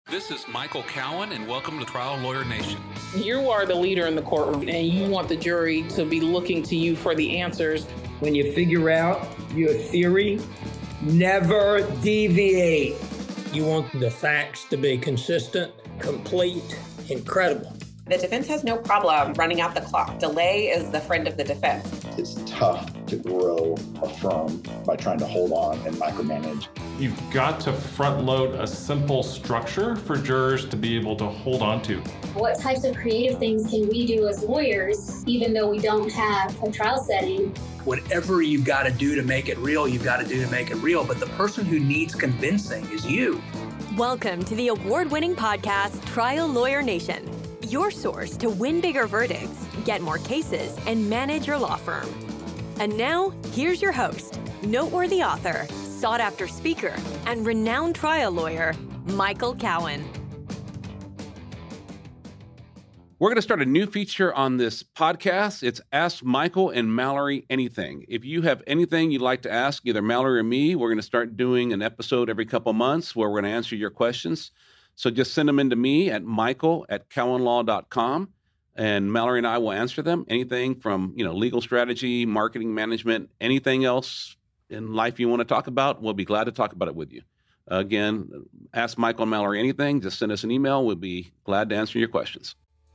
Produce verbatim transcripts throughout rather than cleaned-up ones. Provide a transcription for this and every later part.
This is Michael Cowan, and welcome to Trial Lawyer Nation. You are the leader in the courtroom, and you want the jury to be looking to you for the answers. When you figure out your theory, never deviate. You want the facts to be consistent, complete, and credible. The defense has no problem running out the clock. Delay is the friend of the defense. It's tough to grow a firm by trying to hold on and micromanage. You've got to front load a simple structure for jurors to be able to hold on to. What types of creative things can we do as lawyers, even though we don't have a trial setting? Whatever you've got to do to make it real, you've got to do to make it real. But the person who needs convincing is you. Welcome to the award-winning podcast, Trial Lawyer Nation. Your source to win bigger verdicts, get more cases, and manage your law firm. And now, here's your host, noteworthy author, sought-after speaker, and renowned trial lawyer, Michael Cowan. We're going to start a new feature on this podcast. It's Ask Michael and Mallory Anything. If you have anything you'd like to ask either Mallory or me, we're going to start doing an episode every couple months where we're going to answer your questions. So just send them in to me at michael at cowan law dot com, and Mallory and I will answer them. Anything from, you know, legal strategy, marketing management, anything else in life you want to talk about, we'll be glad to talk about it with you. Uh, again, ask Michael and Mallory anything. Just send us an email. We'll be glad to answer your questions.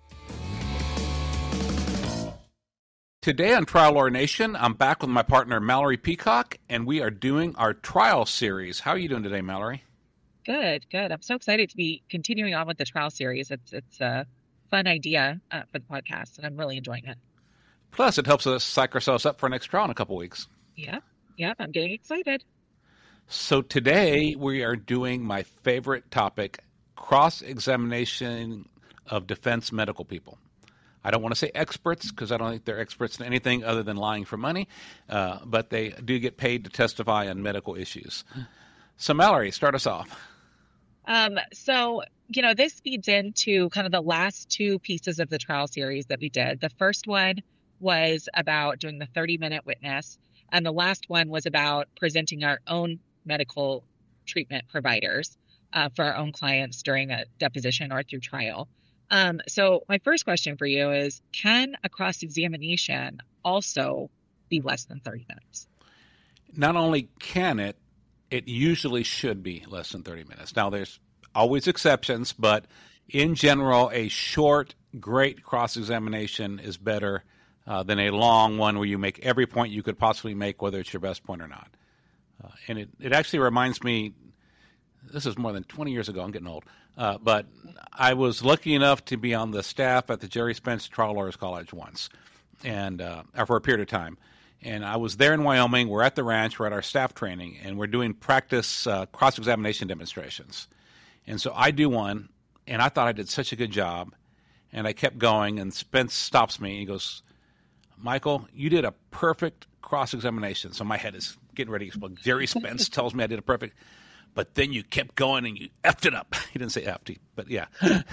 Today on Trial Lawyer Nation, I'm back with my partner, Mallory Peacock, and we are doing our trial series. How are you doing today, Mallory? Good, good. I'm so excited to be continuing on with the trial series. It's it's a fun idea uh, for the podcast, and I'm really enjoying it. Plus, it helps us psych ourselves up for our next trial in a couple weeks. Yeah, yeah, I'm getting excited. So today we are doing my favorite topic, cross-examination of defense medical people. I don't want to say experts because I don't think they're experts in anything other than lying for money, uh, but they do get paid to testify on medical issues. So Mallory, start us off. Um, so, you know, this feeds into kind of the last two pieces of the trial series that we did. The first one was about doing the thirty-minute witness, and the last one was about presenting our own medical treatment providers uh, for our own clients during a deposition or through trial. Um, so my first question for you is, can a cross-examination also be less than thirty minutes? Not only can it, it usually should be less than thirty minutes. Now, there's always exceptions, but in general, a short, great cross-examination is better uh, than a long one where you make every point you could possibly make, whether it's your best point or not. Uh, and it, it actually reminds me, this is more than twenty years ago, I'm getting old, uh, but I was lucky enough to be on the staff at the Jerry Spence Trial Lawyers College once, and uh, for a period of time. And I was there in Wyoming. We're at the ranch. We're at our staff training, and we're doing practice uh, cross-examination demonstrations. And so I do one, and I thought I did such a good job, and I kept going, and Spence stops me. And he goes, Michael, you did a perfect cross-examination. So my head is getting ready to explode. Jerry Spence tells me I did a perfect, but then you kept going, and you effed it up. He didn't say effed, but yeah.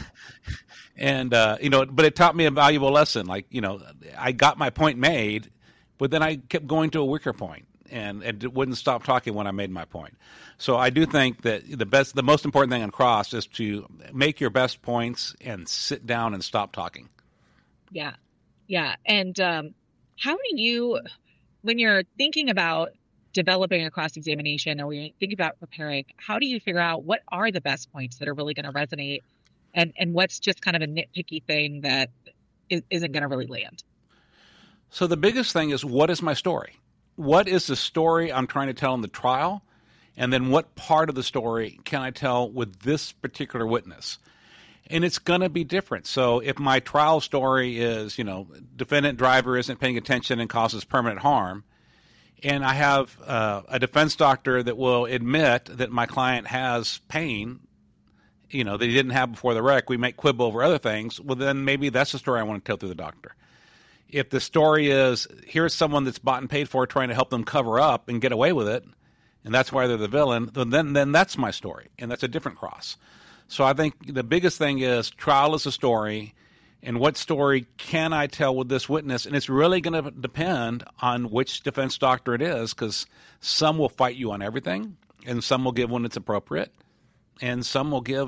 and, uh, you know, but it taught me a valuable lesson. Like, you know, I got my point made, but then I kept going to a weaker point, and, and it wouldn't stop talking when I made my point. So I do think that the best, the most important thing on cross is to make your best points and sit down and stop talking. Yeah, yeah. And um, how do you, when you're thinking about developing a cross-examination or when you're thinking about preparing, how do you figure out what are the best points that are really going to resonate, and, and what's just kind of a nitpicky thing that is, isn't going to really land? So the biggest thing is, what is my story? What is the story I'm trying to tell in the trial? And then what part of the story can I tell with this particular witness? And it's going to be different. So if my trial story is, you know, defendant driver isn't paying attention and causes permanent harm, and I have uh, a defense doctor that will admit that my client has pain, you know, that he didn't have before the wreck, we might quibble over other things, well, then maybe that's the story I want to tell through the doctor. If the story is, here's someone that's bought and paid for trying to help them cover up and get away with it, and that's why they're the villain, then then that's my story, and that's a different cross. So I think the biggest thing is trial is a story, and what story can I tell with this witness? And it's really going to depend on which defense doctor it is, because some will fight you on everything, and some will give when it's appropriate, and some will give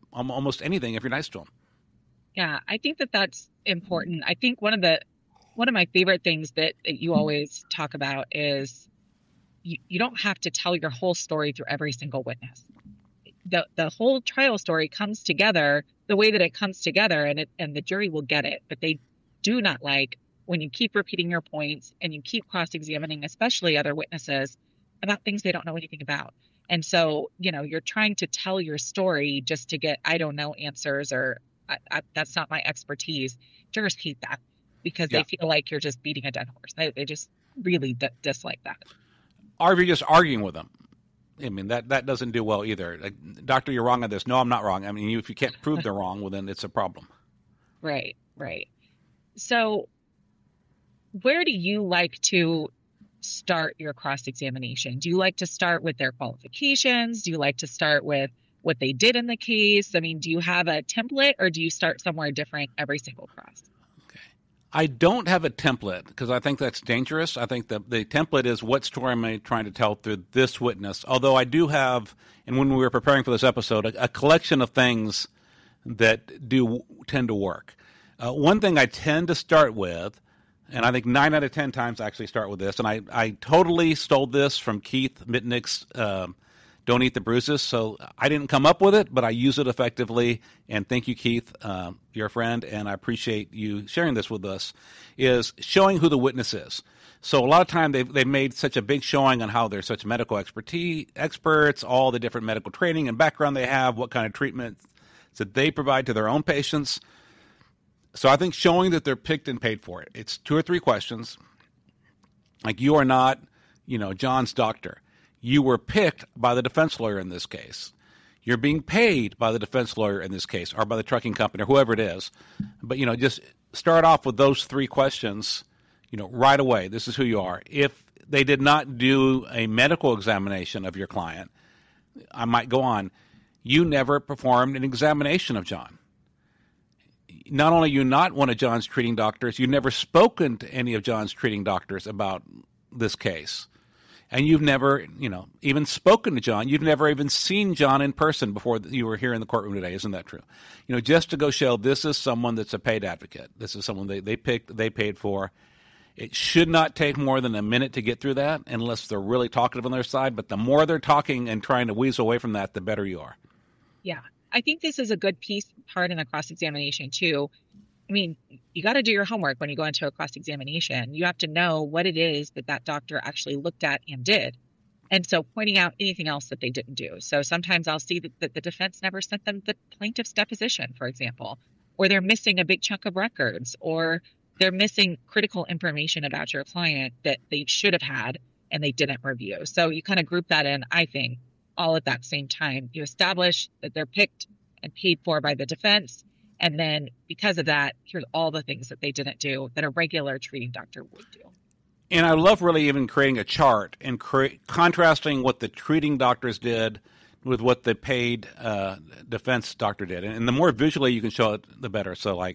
almost anything if you're nice to them. Yeah, I think that that's important. I think one of the one of my favorite things that, that you always talk about is you, you don't have to tell your whole story through every single witness. The the whole trial story comes together the way that it comes together, and it and the jury will get it. But they do not like when you keep repeating your points and you keep cross-examining, especially other witnesses, about things they don't know anything about. And so, you know, you're trying to tell your story just to get I don't know answers or I, I, that's not my expertise. Jurors hate that because yeah. they feel like you're just beating a dead horse. They, they just really d- dislike that. Or if you're just arguing with them. I mean, that, that doesn't do well either. Like, doctor, you're wrong on this. No, I'm not wrong. I mean, you, if you can't prove they're wrong, well, then it's a problem. Right, right. So where do you like to start your cross-examination? Do you like to start with their qualifications? Do you like to start with what they did in the case? I mean, do you have a template or do you start somewhere different every single cross? I don't have a template because I think that's dangerous. I think the, the template is what story am I trying to tell through this witness. Although I do have, and when we were preparing for this episode, a, a collection of things that do tend to work. Uh, one thing I tend to start with, and I think nine out of ten times I actually start with this, and I, I totally stole this from Keith Mitnick's um, Don't Eat the Bruises. So I didn't come up with it, but I use it effectively. And thank you, Keith. Um, you're a friend, and I appreciate you sharing this with us, is showing who the witness is. So a lot of time they've, they've made such a big showing on how they're such medical expertise, experts, all the different medical training and background they have, what kind of treatment that they provide to their own patients. So I think showing that they're picked and paid for it. It's two or three questions. Like, you are not, you know, John's doctor. You were picked by the defense lawyer in this case. You're being paid by the defense lawyer in this case, or by the trucking company, or whoever it is. But, you know, just start off with those three questions, you know, right away. This is who you are. If they did not do a medical examination of your client, I might go on. You never performed an examination of John. Not only are you not one of John's treating doctors, you've never spoken to any of John's treating doctors about this case. And you've never, you know, even spoken to John. You've never even seen John in person before you were here in the courtroom today. Isn't that true? You know, just to go show this is someone that's a paid advocate. This is someone they, they picked, they paid for. It should not take more than a minute to get through that unless they're really talkative on their side. But the more they're talking and trying to weasel away from that, the better you are. Yeah. I think this is a good piece part in a cross-examination too. I mean, you got to do your homework when you go into a cross-examination. You have to know what it is that that doctor actually looked at and did. And so pointing out anything else that they didn't do. So sometimes I'll see that, that the defense never sent them the plaintiff's deposition, for example, or they're missing a big chunk of records, or they're missing critical information about your client that they should have had and they didn't review. So you kind of group that in, I think, all at that same time. You establish that they're picked and paid for by the defense. And then because of that, here's all the things that they didn't do that a regular treating doctor would do. And I love really even creating a chart and cre- contrasting what the treating doctors did with what the paid uh, defense doctor did. And, and the more visually you can show it, the better. So like,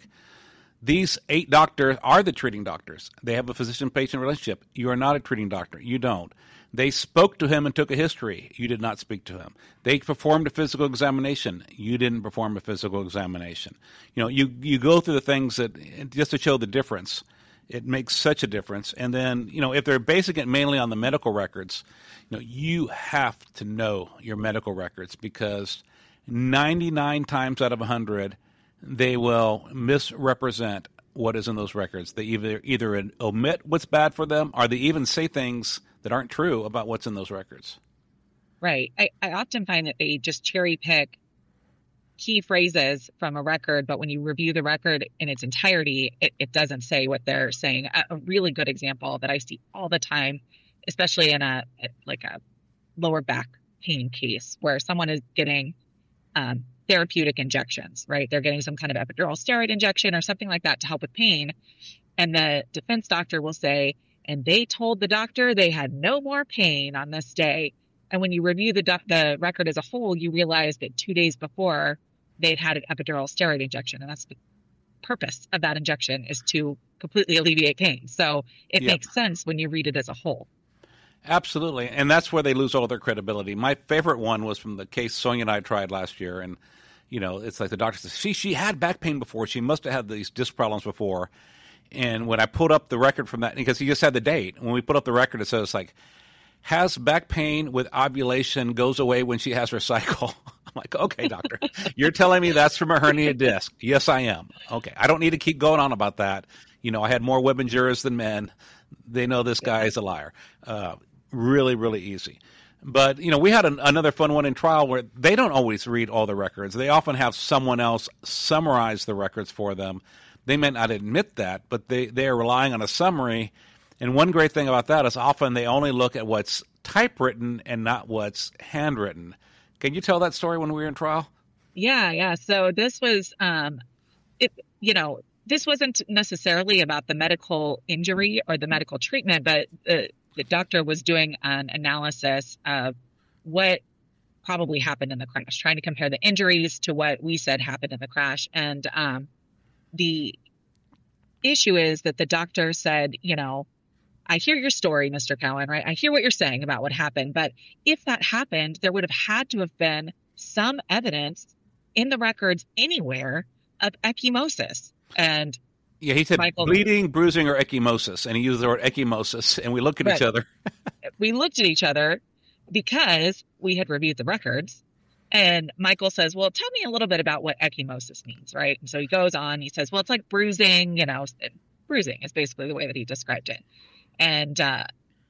these eight doctors are the treating doctors. They have a physician-patient relationship. You are not a treating doctor. You don't. They spoke to him and took a history. You did not speak to him. They performed a physical examination. You didn't perform a physical examination. You know, you, you go through the things that, just to show the difference, it makes such a difference. And then, you know, if they're basing it mainly on the medical records, you know, you have to know your medical records because ninety-nine times out of one hundred, they will misrepresent what is in those records. They either either omit what's bad for them, or they even say things that aren't true about what's in those records. Right. I, I often find that they just cherry pick key phrases from a record, but when you review the record in its entirety, it, it doesn't say what they're saying. A, a really good example that I see all the time, especially in a like a lower back pain case where someone is getting um, therapeutic injections, right? They're getting some kind of epidural steroid injection or something like that to help with pain. And the defense doctor will say, and they told the doctor they had no more pain on this day. And when you review the doc- the record as a whole, you realize that two days before they'd had an epidural steroid injection. And that's the purpose of that injection, is to completely alleviate pain. So it yep. makes sense when you read it as a whole. Absolutely. And that's where they lose all their credibility. My favorite one was from the case Sonia and I tried last year. And you know, it's like the doctor says, she, she had back pain before. She must have had these disc problems before. And when I put up the record from that, because he just had the date, when we put up the record, it says like, has back pain with ovulation, goes away when she has her cycle. I'm like, okay, doctor, you're telling me that's from a herniated disc. Yes, I am. Okay. I don't need to keep going on about that. You know, I had more women jurors than men. They know this guy is a liar. Uh, really, really easy. But, you know, we had an, another fun one in trial where they don't always read all the records. They often have someone else summarize the records for them. They may not admit that, but they, they are relying on a summary. And one great thing about that is often they only look at what's typewritten and not what's handwritten. Can you tell that story when we were in trial? Yeah, yeah. So this was, um, it, you know, this wasn't necessarily about the medical injury or the medical treatment, but the, the doctor was doing an analysis of what probably happened in the crash, trying to compare the injuries to what we said happened in the crash. And um, the issue is that the doctor said, you know, I hear your story, Mister Cowan, right? I hear what you're saying about what happened. But if that happened, there would have had to have been some evidence in the records anywhere of ecchymosis. And yeah, he said Michael, bleeding, bruising, or ecchymosis. And he used the word ecchymosis. And we looked at right. each other. We looked at each other because we had reviewed the records. And Michael says, well, tell me a little bit about what ecchymosis means, right? And so he goes on. He says, well, it's like bruising, you know, bruising is basically the way that he described it. And uh,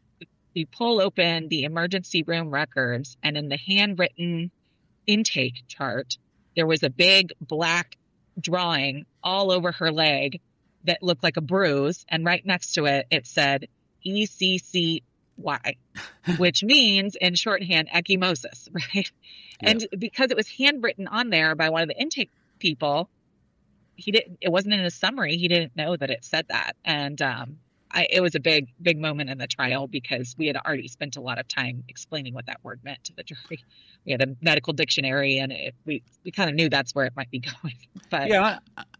we pull open the emergency room records, and in the handwritten intake chart, there was a big black drawing all over her leg that looked like a bruise. And right next to it, it said E C C Y, which means in shorthand, ecchymosis, right? Yeah. And because it was handwritten on there by one of the intake people, he didn't, it wasn't in a summary. He didn't know that it said that. And, um, I, it was a big, big moment in the trial because we had already spent a lot of time explaining what that word meant to the jury. We had a medical dictionary, and it, we we kind of knew that's where it might be going. But yeah,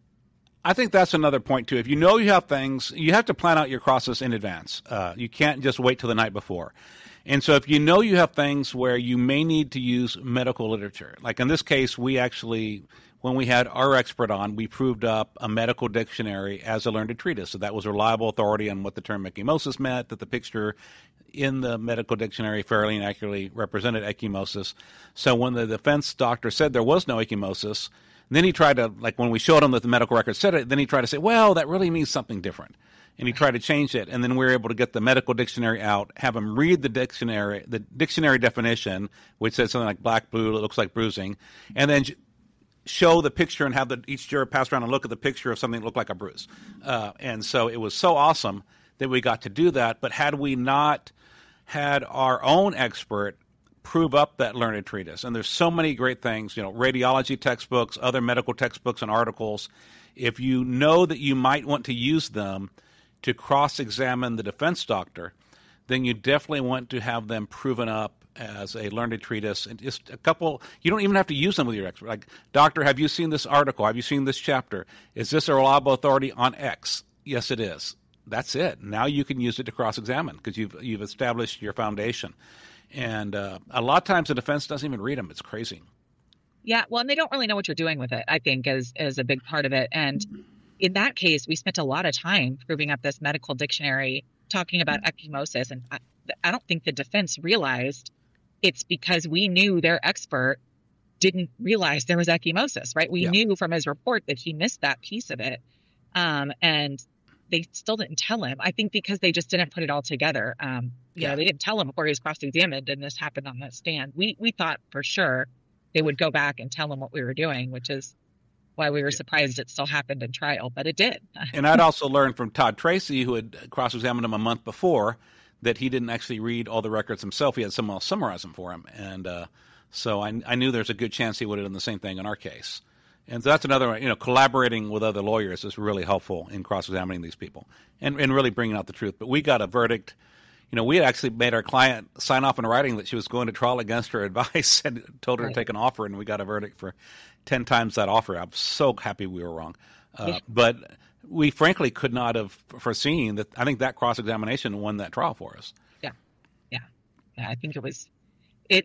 I think that's another point too. If you know you have things, you have to plan out your crosses in advance. Uh, you can't just wait till the night before. And so if you know you have things where you may need to use medical literature, like in this case, we actually, when we had our expert on, we proved up a medical dictionary as a learned treatise. So that was reliable authority on what the term ecchymosis meant, that the picture in the medical dictionary fairly and accurately represented ecchymosis. So when the defense doctor said there was no ecchymosis, then he tried to, like when we showed him that the medical record said it, then he tried to say, well, that really means something different. And he tried to change it, and then we were able to get the medical dictionary out, have him read the dictionary, the dictionary definition, which says something like black, blue, it looks like bruising, and then show the picture and have the, each juror pass around and look at the picture of something that looked like a bruise. Uh, and so it was so awesome that we got to do that. But had we not had our own expert prove up that learned treatise, and there's so many great things, you know, radiology textbooks, other medical textbooks and articles, if you know that you might want to use them to cross-examine the defense doctor, then you definitely want to have them proven up as a learned treatise. And just a couple, you don't even have to use them with your expert. Like, doctor, have you seen this article? Have you seen this chapter? Is this a reliable authority on X? Yes, it is. That's it. Now you can use it to cross-examine because you've you've established your foundation. And uh, a lot of times the defense doesn't even read them. It's crazy. Yeah, well, and they don't really know what you're doing with it, I think, is, is a big part of it. And in that case, we spent a lot of time proving up this medical dictionary, talking about ecchymosis. And I, I don't think the defense realized it's because we knew their expert didn't realize there was ecchymosis, right? We yeah. knew from his report that he missed that piece of it. Um, and they still didn't tell him, I think, because they just didn't put it all together. Um, you yeah. know, they didn't tell him before he was cross-examined and this happened on the stand. We, we thought for sure they would go back and tell him what we were doing, which is why we were yeah. surprised it still happened in trial, but it did. And I'd also learned from Todd Tracy, who had cross-examined him a month before, that he didn't actually read all the records himself. He had someone else summarize them for him. And uh, so I, I knew there's a good chance he would have done the same thing in our case. And so that's another one, you know, collaborating with other lawyers is really helpful in cross-examining these people and, and really bringing out the truth. But we got a verdict. You know, we had actually made our client sign off in writing that she was going to trial against her advice and told her right. to take an offer, and we got a verdict for ten times that offer. I'm so happy we were wrong. Uh, yeah. But we frankly could not have foreseen that. I think that cross-examination won that trial for us. Yeah. Yeah. Yeah. I think it was, it, it,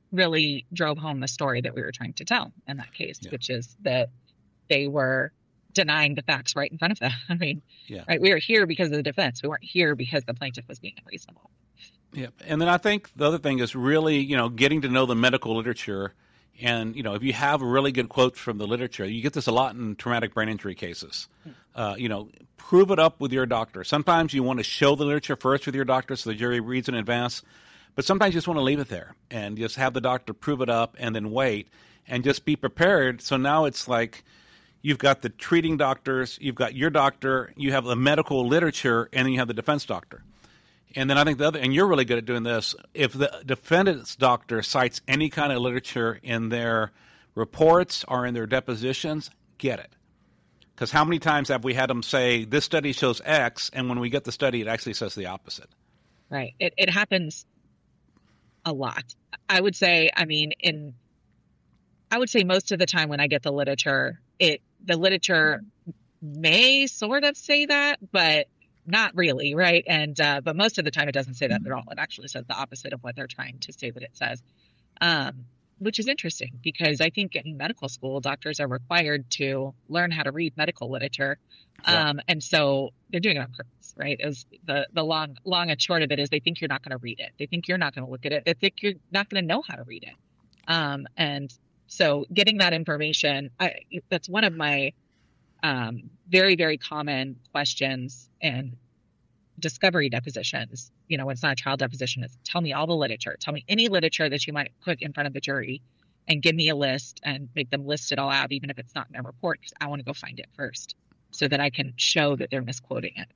really drove home the story that we were trying to tell in that case, Yeah. which is that they were denying the facts right in front of them. I mean, Yeah. right, we were here because of the defense. We weren't here because the plaintiff was being unreasonable. Yeah. And then I think the other thing is really, you know, getting to know the medical literature. And, you know, if you have really good quotes from the literature, you get this a lot in traumatic brain injury cases. Uh, you know, prove it up with your doctor. Sometimes you want to show the literature first with your doctor so the jury reads in advance. But sometimes you just want to leave it there and just have the doctor prove it up and then wait and just be prepared. So now it's like you've got the treating doctors, you've got your doctor, you have the medical literature, and then you have the defense doctor. And then I think the other, and you're really good at doing this, if the defendant's doctor cites any kind of literature in their reports or in their depositions, get it. Because how many times have we had them say, this study shows X, and when we get the study, it actually says the opposite? Right. It, it happens a lot. I would say, I mean, in, I would say most of the time when I get the literature, it, the literature may sort of say that, but not really, right? And uh, but most of the time it doesn't say that at all. It actually says the opposite of what they're trying to say that it says, um, which is interesting because I think in medical school, doctors are required to learn how to read medical literature, Yeah. um, and so they're doing it on purpose, right? As the the long long and short of it is, they think you're not going to read it. They think you're not going to look at it. They think you're not going to know how to read it, um, and so getting that information, I, that's one of my um, very, very common questions and discovery depositions. You know, when it's not a trial deposition, is tell me all the literature. Tell me any literature that you might put in front of the jury and give me a list and make them list it all out, even if it's not in their report, because I want to go find it first so that I can show that they're misquoting it.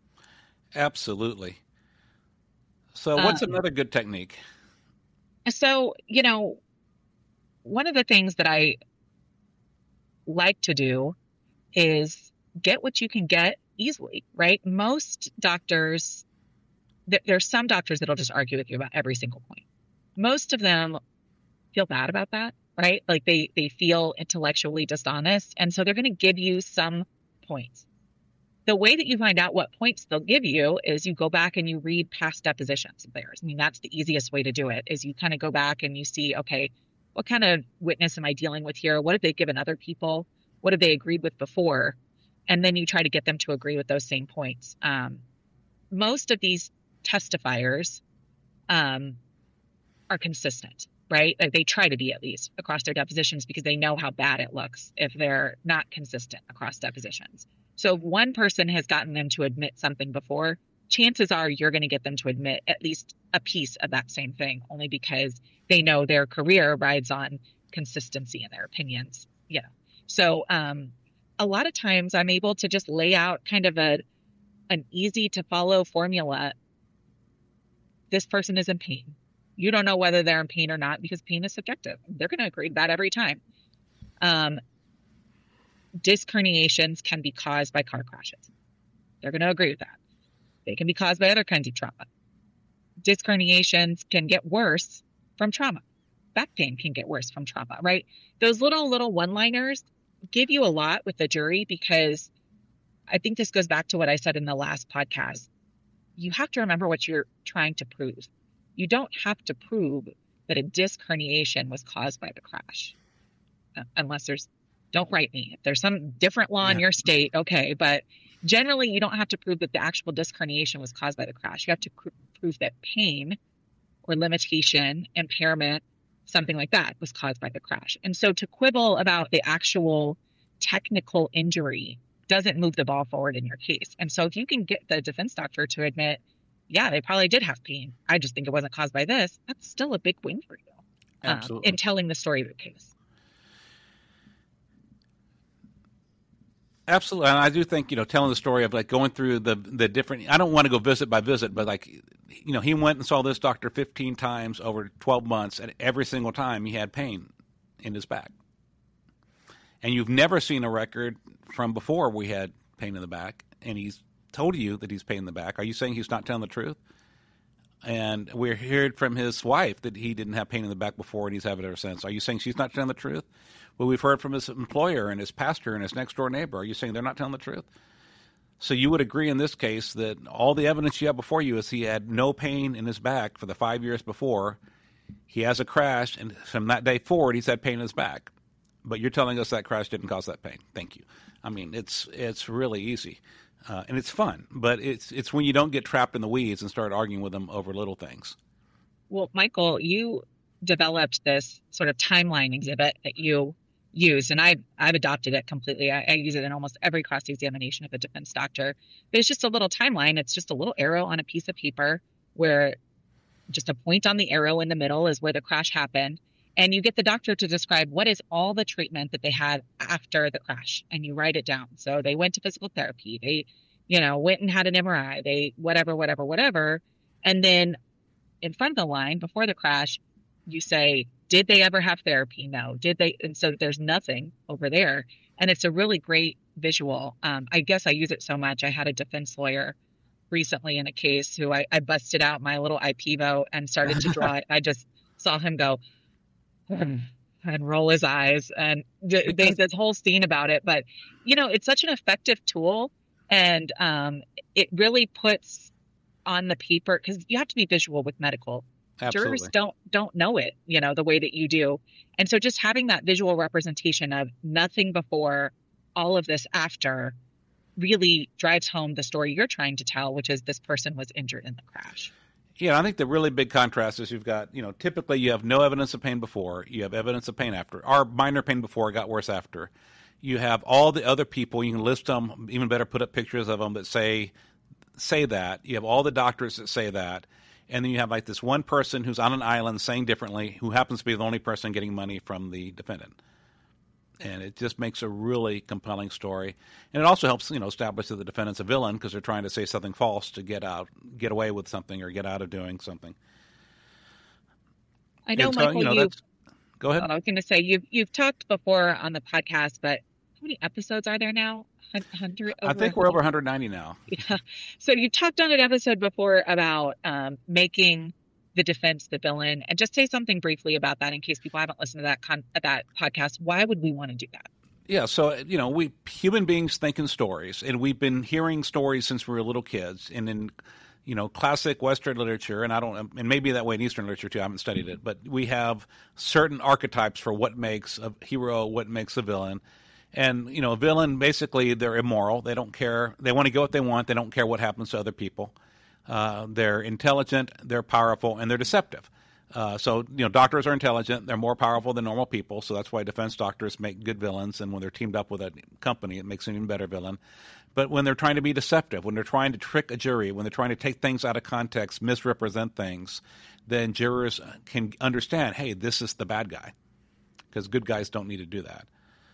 Absolutely. So what's Um, another good technique? So, you know, one of the things that I like to do is get what you can get easily, right? Most doctors, th- there's some doctors that'll just argue with you about every single point. Most of them feel bad about that, right? Like they, they feel intellectually dishonest. And so they're going to give you some points. The way that you find out what points they'll give you is you go back and you read past depositions of theirs. I mean, that's the easiest way to do it, is you kind of go back and you see, okay, what kind of witness am I dealing with here? What have they given other people? What have they agreed with before? And then you try to get them to agree with those same points. Um, most of these testifiers um, are consistent, right? Like they try to be, at least, across their depositions, because they know how bad it looks if they're not consistent across depositions. So if one person has gotten them to admit something before, chances are you're going to get them to admit at least a piece of that same thing, only because they know their career rides on consistency in their opinions. You know, so um, a lot of times I'm able to just lay out kind of a an easy to follow formula. This person is in pain. You don't know whether they're in pain or not, because pain is subjective. They're going to agree to that every time. Um, disc herniations can be caused by car crashes. They're going to agree with that. They can be caused by other kinds of trauma. Disc herniations can get worse from trauma. Back pain can get worse from trauma, right? Those little, little one-liners give you a lot with the jury, because I think this goes back to what I said in the last podcast. You have to remember what you're trying to prove. You don't have to prove that a disc herniation was caused by the crash, uh, unless there's, don't write me. If there's some different law in your state, okay, but generally, you don't have to prove that the actual disc herniation was caused by the crash. You have to pr- prove that pain or limitation, impairment, something like that was caused by the crash. And so to quibble about the actual technical injury doesn't move the ball forward in your case. And so if you can get the defense doctor to admit, yeah, they probably did have pain, I just think it wasn't caused by this, that's still a big win for you um, Absolutely. in telling the story of the case. Absolutely. And I do think, you know, telling the story of like going through the the different, I don't want to go visit by visit, but like, you know, he went and saw this doctor fifteen times over twelve months, and every single time he had pain in his back. And you've never seen a record from before we had pain in the back, and he's told you that he's pain in the back. Are you saying he's not telling the truth? And we heard from his wife that he didn't have pain in the back before, and he's had it ever since. Are you saying she's not telling the truth? Well, we've heard from his employer and his pastor and his next-door neighbor. Are you saying they're not telling the truth? So you would agree in this case that all the evidence you have before you is he had no pain in his back for the five years before, He has a crash, and from that day forward, he's had pain in his back. But you're telling us that crash didn't cause that pain. Thank you. I mean, it's it's really easy, uh, and it's fun. But it's it's when you don't get trapped in the weeds and start arguing with them over little things. Well, Michael, you developed this sort of timeline exhibit that you use, and I've, I've adopted it completely. I, I use it in almost every cross-examination of a defense doctor. But it's just a little timeline. It's just a little arrow on a piece of paper where just a point on the arrow in the middle is where the crash happened. And you get the doctor to describe what is all the treatment that they had after the crash, and you write it down. So they went to physical therapy. They, you know, went and had an M R I. They whatever, whatever, whatever. And then in front of the line before the crash, you say, did they ever have therapy? No. Did they? And so there's nothing over there. And it's a really great visual. Um, I guess I use it so much. I had a defense lawyer recently in a case who I, I busted out my little I P V O and started to draw it. I just saw him go and roll his eyes and d- there's this whole scene about it. But, you know, it's such an effective tool, and um, it really puts on the paper, because you have to be visual with medical. Absolutely. Jurors don't don't know it, you know, the way that you do. And so just having that visual representation of nothing before, all of this after, really drives home the story you're trying to tell, which is this person was injured in the crash. Yeah, I think the really big contrast is you've got, you know, typically you have no evidence of pain before, you have evidence of pain after, or minor pain before, got worse after. You have all the other people, you can list them, even better put up pictures of them that say say that. You have all the doctors that say that. And then you have like this one person who's on an island saying differently, who happens to be the only person getting money from the defendant. And it just makes a really compelling story. And it also helps, you know, establish that the defendant's a villain because they're trying to say something false to get out, get away with something or get out of doing something. I know, so, Michael, you know, you, that's, go ahead. I was going to say, you've, you've talked before on the podcast, but how many episodes are there now? one hundred, I think we're over one hundred ninety now. Yeah. So you talked on an episode before about um, making the defense the villain, and just say something briefly about that in case people haven't listened to that con- that podcast. Why would we want to do that? Yeah, so, you know, we human beings think in stories, and we've been hearing stories since we were little kids. And in, you know, classic Western literature, and I don't, and maybe that way in Eastern literature too, I haven't studied it, but we have certain archetypes for what makes a hero, what makes a villain. And, you know, a villain, basically, they're immoral. They don't care. They want to get what they want. They don't care what happens to other people. Uh, they're intelligent, they're powerful, and they're deceptive. Uh, so, you know, doctors are intelligent. They're more powerful than normal people. So that's why defense doctors make good villains. And when they're teamed up with a company, it makes an even better villain. But when they're trying to be deceptive, when they're trying to trick a jury, when they're trying to take things out of context, misrepresent things, then jurors can understand, hey, this is the bad guy. Because good guys don't need to do that.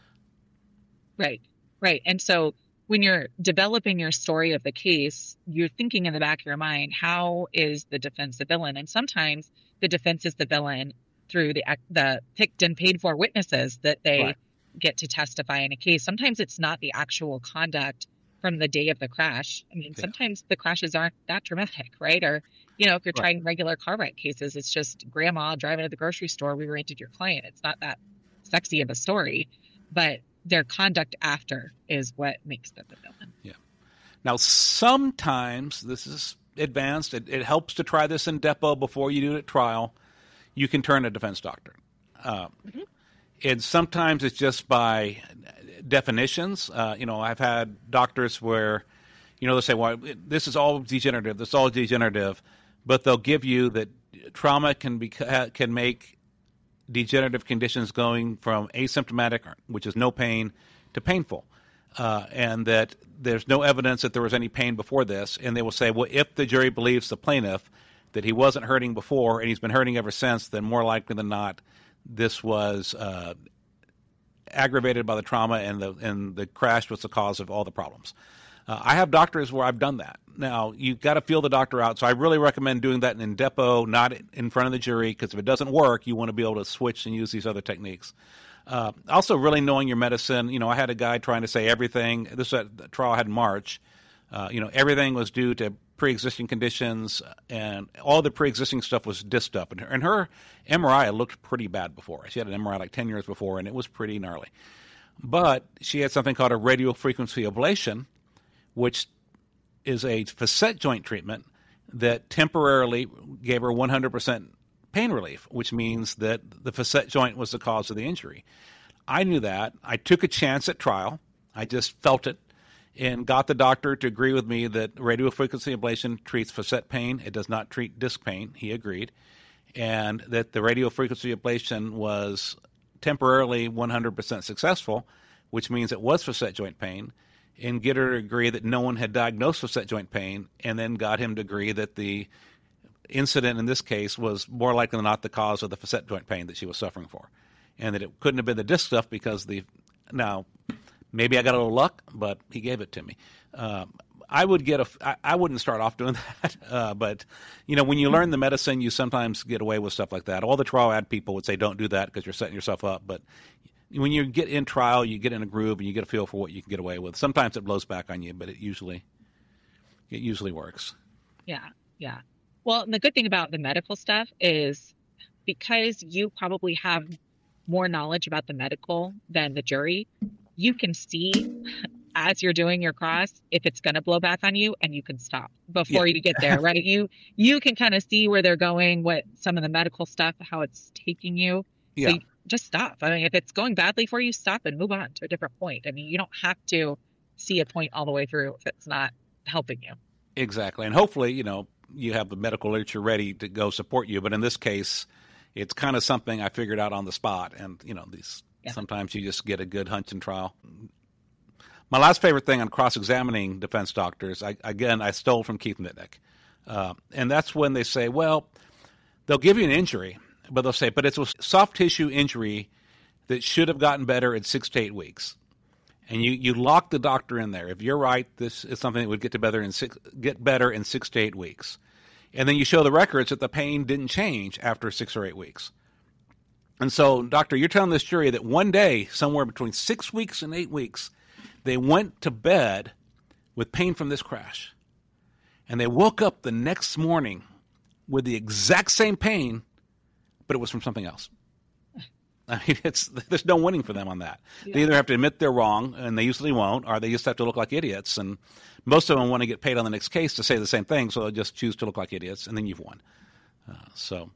Right, right. And so when you're developing your story of the case, you're thinking in the back of your mind, how is the defense the villain? And sometimes the defense is the villain through the the picked and paid for witnesses that they right. get to testify in a case. Sometimes it's not the actual conduct from the day of the crash. I mean, yeah. sometimes the crashes aren't that dramatic, right? Or, you know, if you're right. trying regular car wreck cases, it's just grandma driving to the grocery store, we rented your client. It's not that sexy of a story, but their conduct after is what makes them the villain. Yeah. Now, sometimes, this is advanced, it, it helps to try this in depo before you do it at trial. You can turn a defense doctor. Uh, mm-hmm. And sometimes it's just by definitions. Uh, you know, I've had doctors where, you know, they'll say, well, this is all degenerative, this is all degenerative, but they'll give you that trauma can be can make degenerative conditions going from asymptomatic, which is no pain, to painful, uh, and that there's no evidence that there was any pain before this. And they will say, well, if the jury believes the plaintiff that he wasn't hurting before and he's been hurting ever since, then more likely than not, this was uh, aggravated by the trauma, and the and the crash was the cause of all the problems. Uh, I have doctors where I've done that. Now, you've got to feel the doctor out, so I really recommend doing that in depo, not in front of the jury, because if it doesn't work, you want to be able to switch and use these other techniques. Uh, also, really knowing your medicine. You know, I had a guy trying to say everything. This was at the trial I had in March. Uh, you know, everything was due to pre-existing conditions, and all the pre-existing stuff was disc stuff. And her, and her M R I looked pretty bad before. She had an M R I like ten years before, and it was pretty gnarly. But she had something called a radiofrequency ablation, which is a facet joint treatment that temporarily gave her one hundred percent pain relief, which means that the facet joint was the cause of the injury. I knew that. I took a chance at trial. I just felt it and got the doctor to agree with me that radiofrequency ablation treats facet pain. It does not treat disc pain. He agreed. And that the radiofrequency ablation was temporarily one hundred percent successful, which means it was facet joint pain, and get her to agree that no one had diagnosed facet joint pain, and then got him to agree that the incident in this case was more likely than not the cause of the facet joint pain that she was suffering for, and that it couldn't have been the disc stuff because the now maybe I got a little luck, but he gave it to me. Um, I would get a I, I wouldn't start off doing that, uh, but you know when you learn the medicine, you sometimes get away with stuff like that. All the trial ad people would say don't do that because you're setting yourself up, but when you get in trial, you get in a groove and you get a feel for what you can get away with. Sometimes it blows back on you, but it usually it usually works. Yeah, yeah. Well, and the good thing about the medical stuff is because you probably have more knowledge about the medical than the jury, you can see as you're doing your cross if it's going to blow back on you, and you can stop before yeah. you get there, right? You you can kind of see where they're going, what some of the medical stuff, how it's taking you. Yeah. So you just stop. I mean, if it's going badly for you, stop and move on to a different point. I mean, you don't have to see a point all the way through if it's not helping you. Exactly. And hopefully, you know, you have the medical literature ready to go support you. But in this case, it's kind of something I figured out on the spot. And, you know, these yeah. sometimes you just get a good hunch in trial. My last favorite thing on cross-examining defense doctors, I, again, I stole from Keith Mitnick. Uh, and that's when they say, well, they'll give you an injury, but they'll say, but it's a soft tissue injury that should have gotten better in six to eight weeks. And you, you lock the doctor in there. If you're right, this is something that would get to better in six, get better in six to eight weeks. And then you show the records that the pain didn't change after six or eight weeks. And so, doctor, you're telling this jury that one day, somewhere between six weeks and eight weeks, they went to bed with pain from this crash. And they woke up the next morning with the exact same pain, but it was from something else. I mean, it's there's no winning for them on that. Yeah. They either have to admit they're wrong, and they usually won't, or they just have to look like idiots. And most of them want to get paid on the next case to say the same thing, so they'll just choose to look like idiots, and then you've won. Uh, so,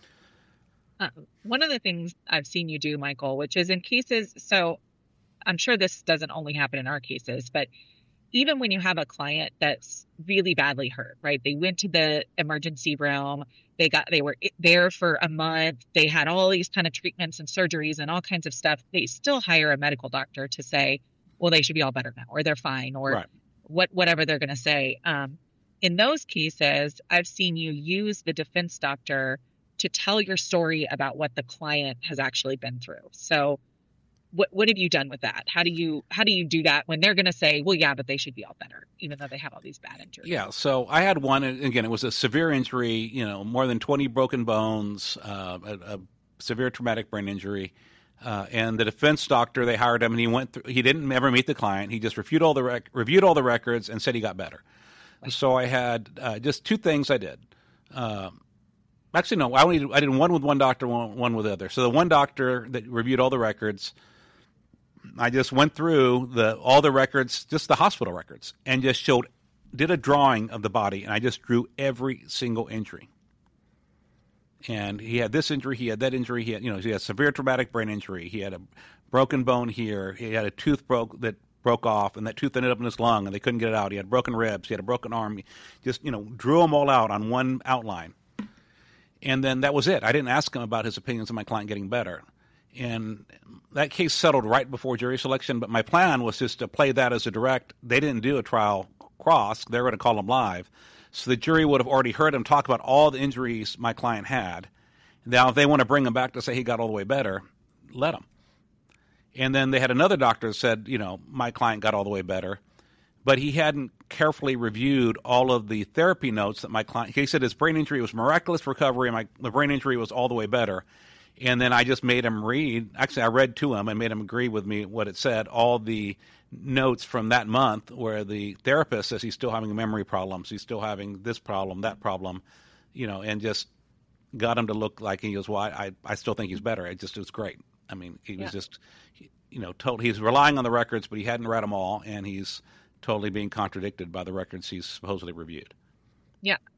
uh, one of the things I've seen you do, Michael, which is in cases, so I'm sure this doesn't only happen in our cases, but even when you have a client that's really badly hurt, right? They went to the emergency room. They got, they were there for a month. They had all these kind of treatments and surgeries and all kinds of stuff. They still hire a medical doctor to say, well, they should be all better now, or they're fine, or right. what, whatever they're going to say. Um, in those cases, I've seen you use the defense doctor to tell your story about what the client has actually been through. So what, what have you done with that? How do you, how do you do that when they're going to say, well, yeah, but they should be all better, even though they have all these bad injuries? Yeah. So I had one, again, it was a severe injury, you know, more than twenty broken bones, uh, a, a severe traumatic brain injury. Uh, and the defense doctor, they hired him, and he went through, he didn't ever meet the client. He just reviewed all the rec- reviewed all the records and said he got better. Right. So I had uh, just two things I did. Uh, actually, no, I only I did one with one doctor, one, one with the other. So the one doctor that reviewed all the records, I just went through the all the records, just the hospital records, and just showed, did a drawing of the body, and I just drew every single injury. And he had this injury, he had that injury, he had, you know, he had severe traumatic brain injury, he had a broken bone here, he had a tooth broke that broke off, and that tooth ended up in his lung, and they couldn't get it out. He had broken ribs, he had a broken arm. He just, you know, drew them all out on one outline. And then that was it. I didn't ask him about his opinions of my client getting better. And that case settled right before jury selection, but my plan was just to play that as a direct. They didn't do a trial cross. They were going to call him live. So the jury would have already heard him talk about all the injuries my client had. Now, if they want to bring him back to say he got all the way better, let him. And then they had another doctor that said, you know, my client got all the way better, but he hadn't carefully reviewed all of the therapy notes that my client, he said his brain injury was miraculous recovery, and my the brain injury was all the way better. And then I just made him read, actually I read to him and made him agree with me what it said, all the notes from that month where the therapist says he's still having memory problems, he's still having this problem, that problem, you know, and just got him to look like he goes, well, I, I still think he's better. It just it was great. I mean, he was yeah. just, you know, told, he's relying on the records, but he hadn't read them all, and he's totally being contradicted by the records he's supposedly reviewed. Yeah.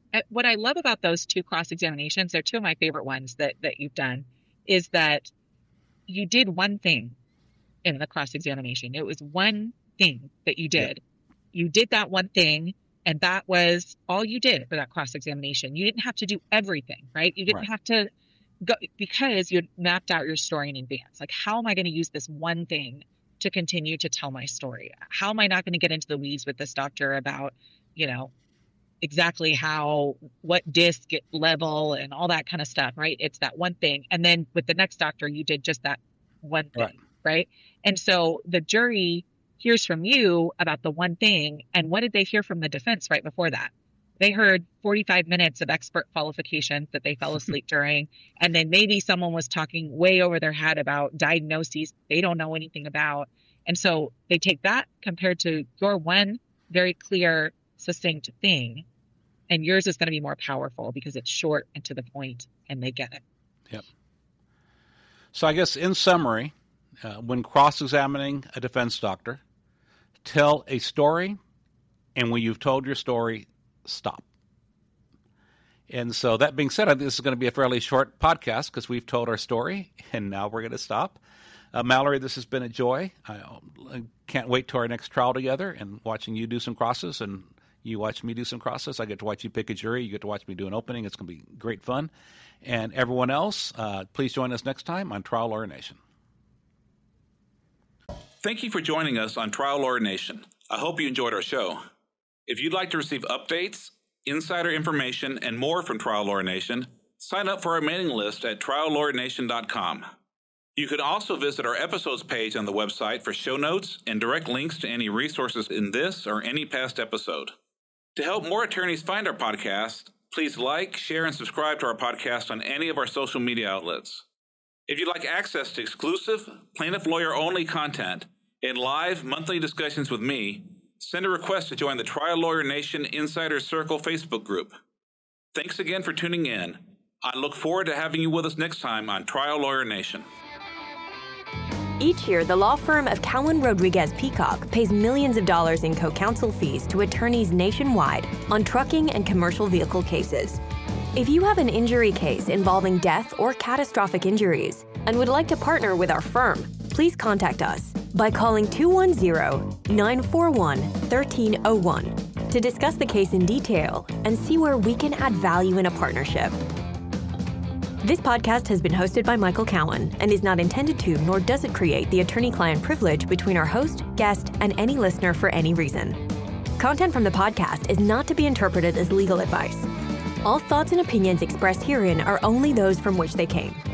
what I love about those two cross-examinations, they're two of my favorite ones that, that you've done, is that you did one thing in the cross-examination. It was one thing that you did. Yeah. You did that one thing, and that was all you did for that cross-examination. You didn't have to do everything, right? You didn't right. have to go, because you had mapped out your story in advance. Like, how am I going to use this one thing to continue to tell my story? How am I not going to get into the weeds with this doctor about, you know, exactly how, what disc level and all that kind of stuff, right? It's that one thing. And then with the next doctor, you did just that one thing, right? right? And so the jury hears from you about the one thing. And what did they hear from the defense right before that? They heard forty-five minutes of expert qualifications that they fell asleep during. And then maybe someone was talking way over their head about diagnoses they don't know anything about. And so they take that compared to your one very clear, succinct thing. And yours is going to be more powerful because it's short and to the point, and they get it. Yep. So I guess in summary, uh, when cross-examining a defense doctor, tell a story, and when you've told your story, stop. And so that being said, I think this is going to be a fairly short podcast because we've told our story, and now we're going to stop. Uh, Mallory, this has been a joy. I, I can't wait to our next trial together and watching you do some crosses and you watch me do some crosses. I get to watch you pick a jury. You get to watch me do an opening. It's going to be great fun. And everyone else, uh, please join us next time on Trial Lawyer Nation. Thank you for joining us on Trial Lawyer Nation. I hope you enjoyed our show. If you'd like to receive updates, insider information, and more from Trial Lawyer Nation, sign up for our mailing list at trial lawyer nation dot com. You can also visit our episodes page on the website for show notes and direct links to any resources in this or any past episode. To help more attorneys find our podcast, please like, share, and subscribe to our podcast on any of our social media outlets. If you'd like access to exclusive, plaintiff lawyer-only content and live monthly discussions with me, send a request to join the Trial Lawyer Nation Insider Circle Facebook group. Thanks again for tuning in. I look forward to having you with us next time on Trial Lawyer Nation. Each year, the law firm of Cowan Rodriguez Peacock pays millions of dollars in co-counsel fees to attorneys nationwide on trucking and commercial vehicle cases. If you have an injury case involving death or catastrophic injuries and would like to partner with our firm, please contact us by calling two one zero, nine four one, one three zero one to discuss the case in detail and see where we can add value in a partnership. This podcast has been hosted by Michael Cowan and is not intended to, nor does it create the attorney-client privilege between our host, guest, and any listener for any reason. Content from the podcast is not to be interpreted as legal advice. All thoughts and opinions expressed herein are only those from which they came.